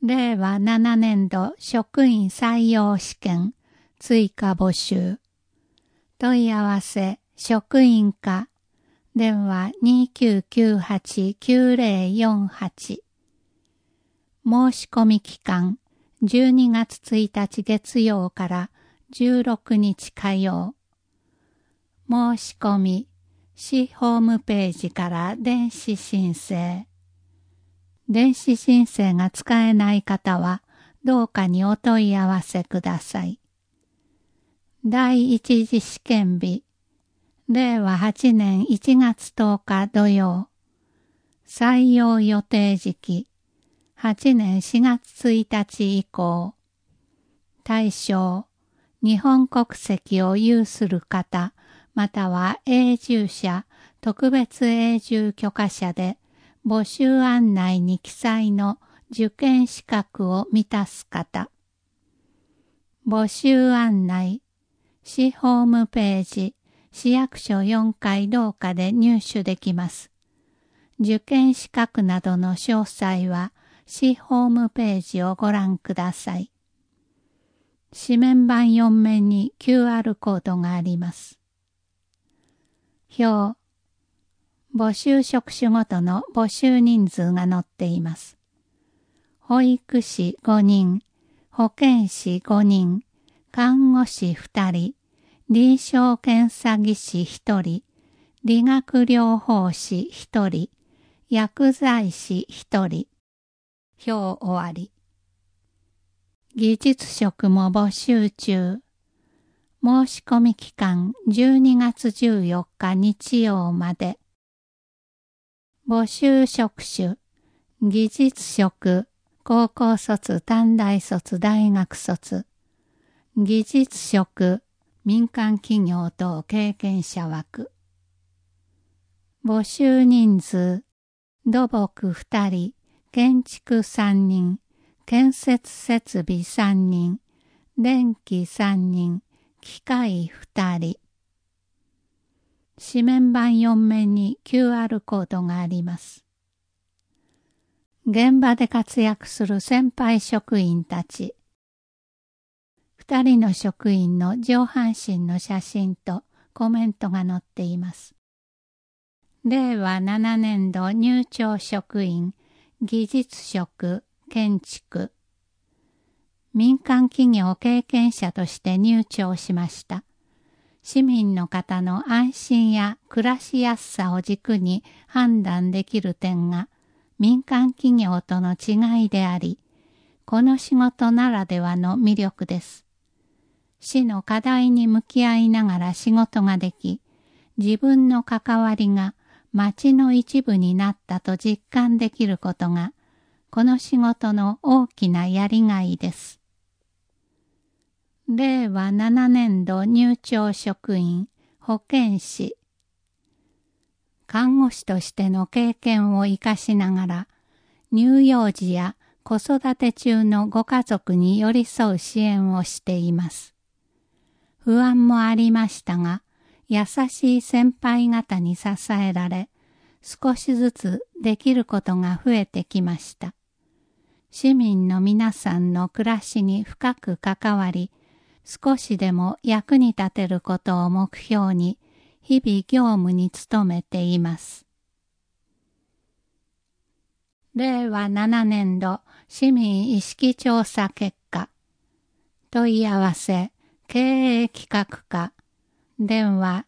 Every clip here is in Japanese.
令和7年度職員採用試験追加募集。問い合わせ職員課電話 2998-9048。申し込み期間12月1日月曜から16日火曜。申し込み市ホームページから電子申請。電子申請が使えない方はどうかにお問い合わせください。第一次試験日、令和8年1月10日土曜。採用予定時期、8年4月1日以降。対象、日本国籍を有する方、または永住者、特別永住許可者で、募集案内に記載の受験資格を満たす方。募集案内、市ホームページ、市役所4階廊下で入手できます。受験資格などの詳細は、市ホームページをご覧ください。紙面板4面に QR コードがあります。表。募集職種ごとの募集人数が載っています。保育士5人、保健師5人、看護師2人、臨床検査技師1人、理学療法士1人、薬剤師1人。表終わり。技術職も募集中。申し込み期間12月14日日曜まで。募集職種、技術職、高校卒、短大卒、大学卒。技術職、民間企業等経験者枠。募集人数、土木2人、建築3人、建設設備3人、電気3人、機械2人。紙面板4面に QR コードがあります。現場で活躍する先輩職員たち。2人の職員の上半身の写真とコメントが載っています。令和7年度入庁職員、技術職、建築。民間企業経験者として入庁しました。市民の方の安心や暮らしやすさを軸に判断できる点が民間企業との違いであり、この仕事ならではの魅力です。市の課題に向き合いながら仕事ができ、自分の関わりが町の一部になったと実感できることが、この仕事の大きなやりがいです。令和7年度入庁職員、保健師。看護師としての経験を生かしながら、乳幼児や子育て中のご家族に寄り添う支援をしています。不安もありましたが、優しい先輩方に支えられ、少しずつできることが増えてきました。市民の皆さんの暮らしに深く関わり、少しでも役に立てることを目標に、日々業務に努めています。令和7年度市民意識調査結果。問い合わせ、経営企画課、電話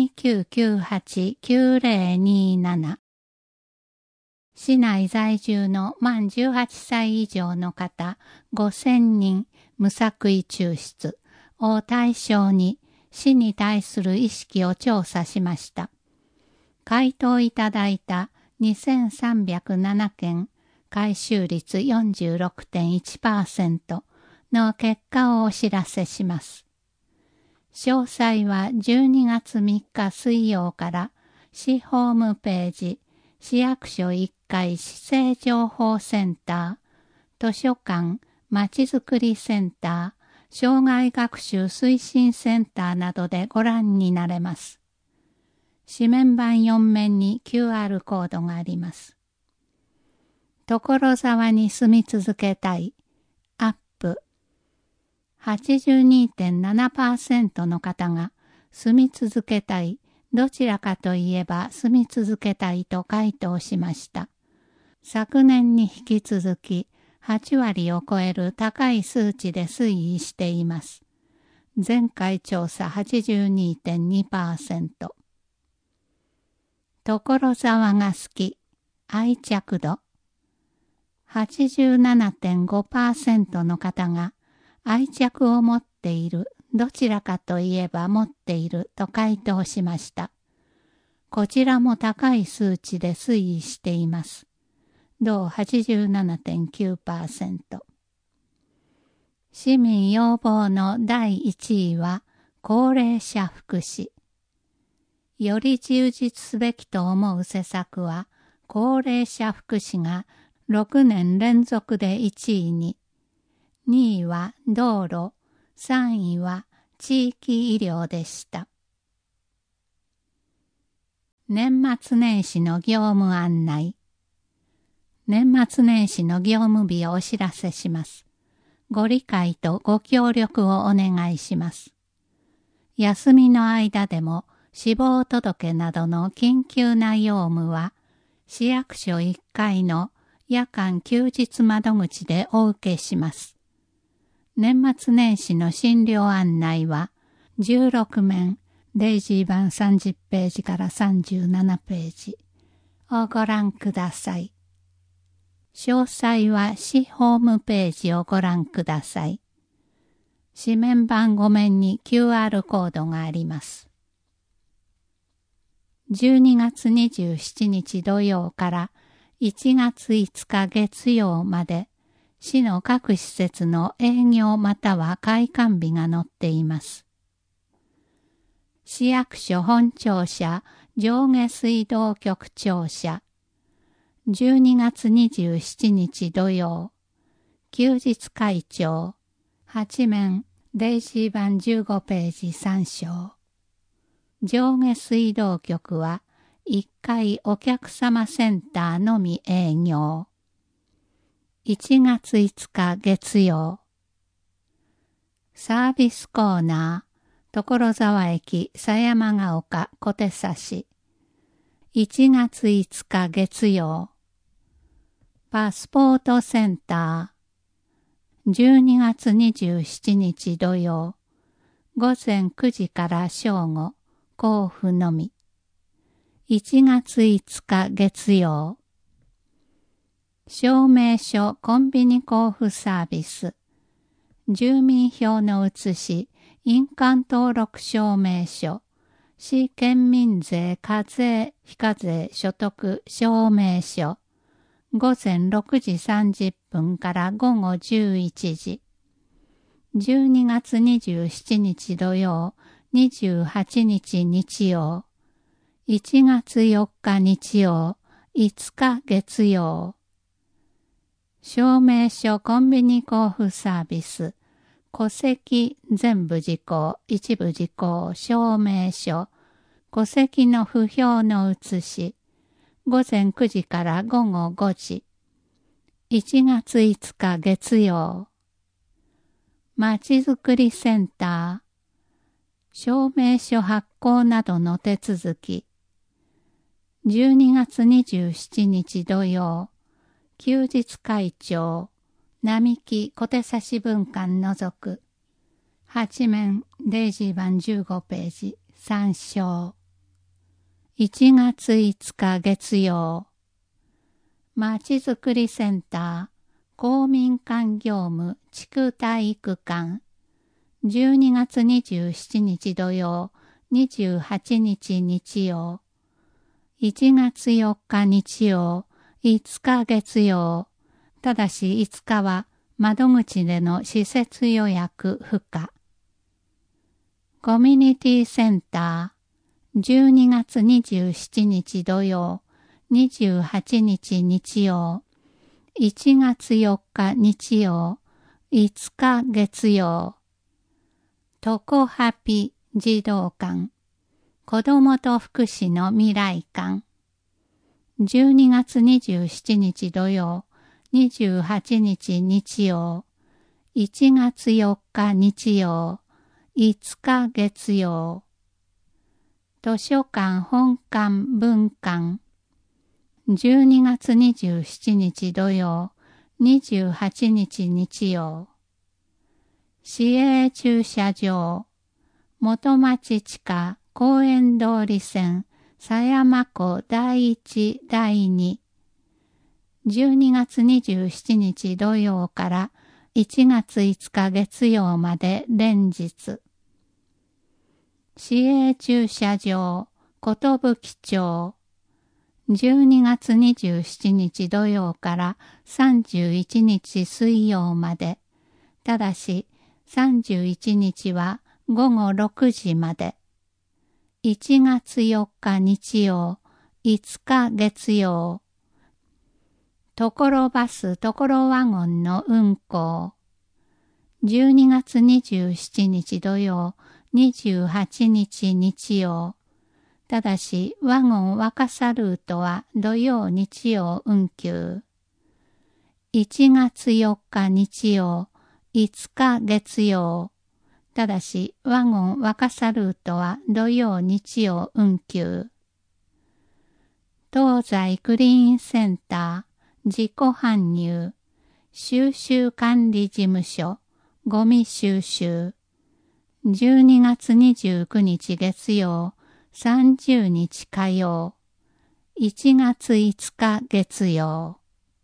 2998-9027。市内在住の満18歳以上の方5000人無作為抽出を対象に市に対する意識を調査しました。回答いただいた2307件、回収率 46.1% の結果をお知らせします。詳細は12月3日水曜から市ホームページ、市役所1階市政情報センター、図書館、まちづくりセンター、障害学習推進センターなどでご覧になれます。紙面板4面に QR コードがあります。 所沢に住み続けたい。アップ。82.7% の方が住み続けたい。どちらかといえば住み続けたいと回答しました。昨年に引き続き8割を超える高い数値で推移しています。前回調査 82.2%。所沢が好き。愛着度。87.5% の方が愛着を持っている、どちらかといえば持っていると回答しました。こちらも高い数値で推移しています。同 87.9%。市民要望の第1位は高齢者福祉。より充実すべきと思う施策は高齢者福祉が6年連続で1位に、2位は道路、3位は地域医療でした。年末年始の業務案内。年末年始の業務日をお知らせします。ご理解とご協力をお願いします。休みの間でも死亡届などの緊急な業務は市役所1階の夜間休日窓口でお受けします。年末年始の診療案内は16面デイジー版30ページから37ページをご覧ください。詳細は市ホームページをご覧ください。紙面版5面に QR コードがあります。12月27日土曜から1月5日月曜まで、市の各施設の営業または開館日が載っています。市役所本庁舎上下水道局庁舎、12月27日土曜、休日会長、8面、デイジー版15ページ参照。上下水道局は1階お客様センターのみ営業。1月5日月曜。サービスコーナー、所沢駅狭山ヶ丘小手指。1月5日月曜。パスポートセンター。12月27日土曜。午前9時から正午。交付のみ。1月5日月曜。証明書コンビニ交付サービス。住民票の写し、印鑑登録証明書、市県民税課税非課税所得証明書。午前6時30分から午後11時。12月27日土曜、28日日曜。1月4日日曜、5日月曜。証明書コンビニ交付サービス。戸籍全部事項、一部事項、証明書。戸籍の不評の写し。午前9時から午後5時。1月5日月曜。まちづくりセンター。証明書発行などの手続き。12月27日土曜。休日会長。並木小手指文館除く。8面デイジー版15ページ参照。1月5日月曜。まちづくりセンター。公民館業務地区体育館。12月27日土曜。28日日曜。1月4日日曜。5日月曜。ただし5日は窓口での施設予約不可。コミュニティセンター。12月27日土曜。28日日曜。1月4日日曜。5日月曜。トコハピ児童館。子どもと福祉の未来館。12月27日土曜。 28日日曜、1月4日日曜、5日月曜。図書館本館分館。12月27日土曜、28日日曜。市営駐車場。元町地下公園通り線狭山湖第1第2。12月27日土曜から1月5日月曜まで連日。市営駐車場、寿町。12月27日土曜から31日水曜まで。ただし、31日は午後6時まで。1月4日日曜、5日月曜。ところバスところワゴンの運行。12月27日土曜、28日日曜。ただし、ワゴン若狭ルートは土曜日曜運休。1月4日日曜、5日月曜。ただし、ワゴン若狭ルートは土曜日曜運休。東西クリーンセンター、自己搬入、収集管理事務所、ゴミ収集。12月29日月曜、30日火曜、1月5日月曜。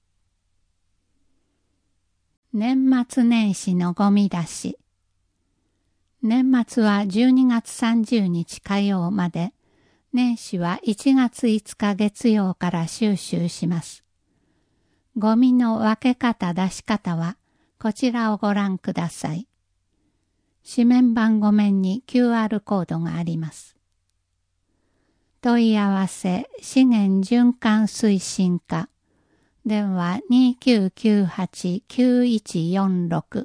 年末年始のゴミ出し。年末は12月30日火曜まで、年始は1月5日月曜から収集します。ゴミの分け方出し方は、こちらをご覧ください。紙面番号面に QR コードがあります。問い合わせ資源循環推進課電話 2998-9146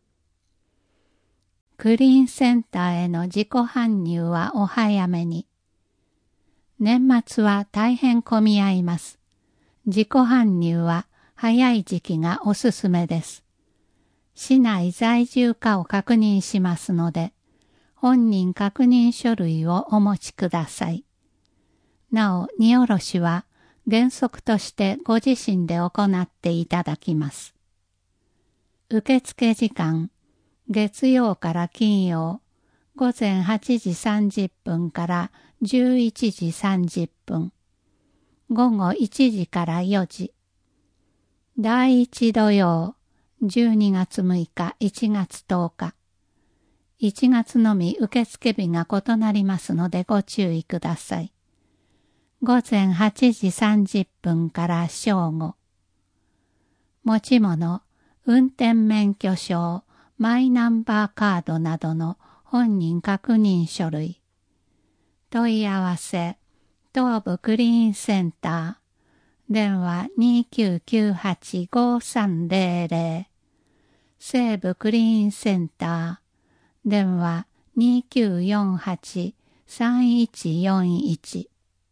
クリーンセンターへの自己搬入はお早めに。年末は大変混み合います。自己搬入は早い時期がおすすめです。市内在住かを確認しますので、本人確認書類をお持ちください。なお、荷下ろしは原則としてご自身で行っていただきます。受付時間、月曜から金曜、午前8時30分から11時30分、午後1時から4時。第1土曜、12月6日、1月10日。1月のみ受付日が異なりますのでご注意ください。午前8時30分から正午。持ち物、運転免許証、マイナンバーカードなどの本人確認書類。問い合わせ、東部クリーンセンター。電話 2998-5300。西部クリーンセンター。電話 2948-3141。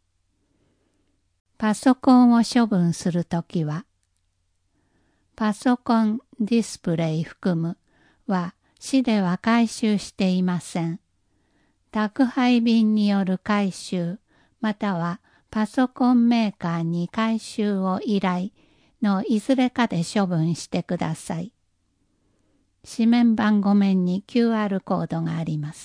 パソコンを処分するときは、パソコンディスプレイ含むは市では回収していません。宅配便による回収、またはパソコンメーカーに回収を依頼のいずれかで処分してください。紙面番号面に QR コードがあります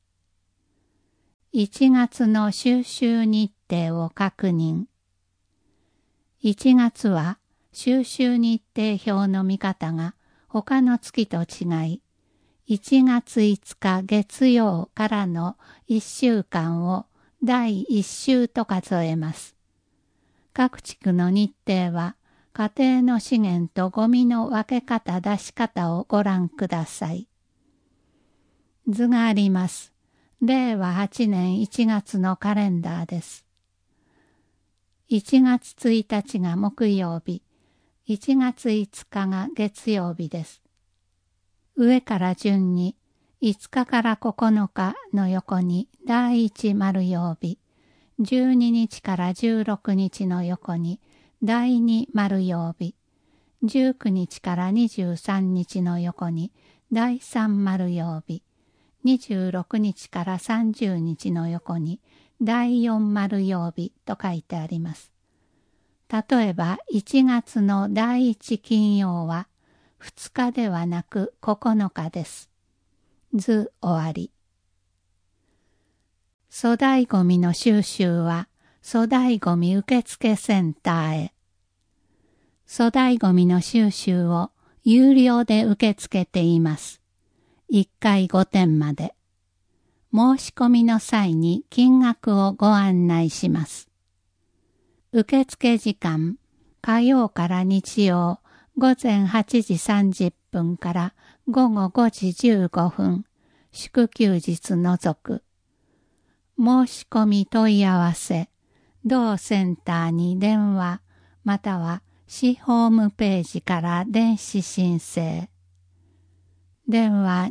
。1月の収集日程を確認。1月は収集日程表の見方が他の月と違い、1月5日月曜からの1週間を第1週と数えます。各地区の日程は家庭の資源とゴミの分け方出し方をご覧ください。図があります。令和8年1月のカレンダーです。1月1日が木曜日、1月5日が月曜日です。上から順に5日から9日の横に第1丸曜日、12日から16日の横に第2丸曜日、 19日から23日の横に第3丸曜日、26日から30日の横に第4丸曜日と書いてあります。例えば1月の第1金曜は2日ではなく9日です。図終わり。粗大ごみの収集は粗大ごみ受付センターへ。粗大ごみの収集を有料で受け付けています。1回5点まで。申し込みの際に金額をご案内します。受付時間、火曜から日曜午前8時30分から午後5時15分、祝休日除く。申し込み問い合わせ、同センターに電話、または市ホームページから電子申請。電話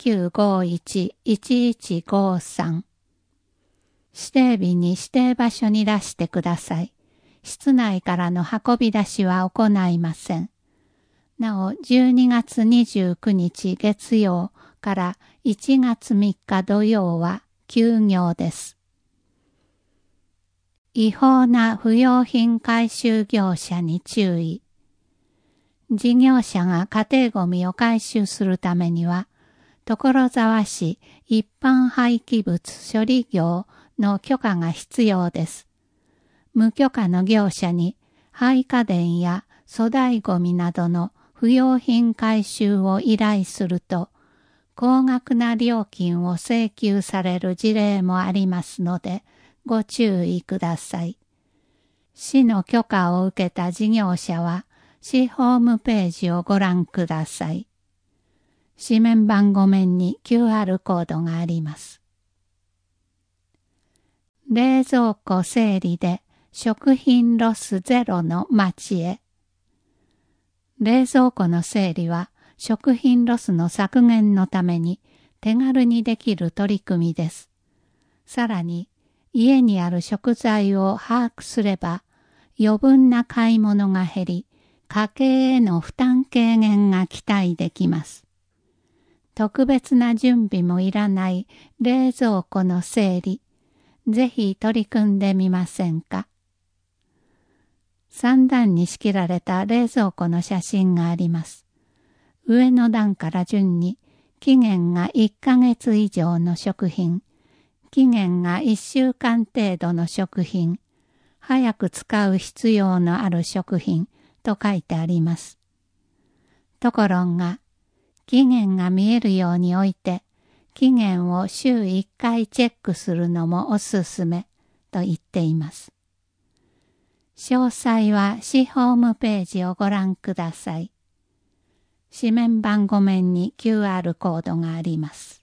2951-1153。指定日に指定場所に出してください。室内からの運び出しは行いません。なお、12月29日月曜から1月3日土曜は休業です。違法な不用品回収業者に注意。事業者が家庭ごみを回収するためには、所沢市一般廃棄物処理業の許可が必要です。無許可の業者に廃家電や粗大ごみなどの不用品回収を依頼すると、高額な料金を請求される事例もありますので、ご注意ください。市の許可を受けた事業者は、市ホームページをご覧ください。紙面番号面に QR コードがあります。冷蔵庫整理で食品ロスゼロの町へ。冷蔵庫の整理は食品ロスの削減のために手軽にできる取り組みです。さらに、家にある食材を把握すれば余分な買い物が減り、家計への負担軽減が期待できます。特別な準備もいらない冷蔵庫の整理、ぜひ取り組んでみませんか。3段に仕切られた冷蔵庫の写真があります。上の段から順に期限が1ヶ月以上の食品、期限が1週間程度の食品、早く使う必要のある食品と書いてあります。ところが、期限が見えるように置いて、期限を週1回チェックするのもおすすめと言っています。詳細は市ホームページをご覧ください。紙面番号面に QR コードがあります。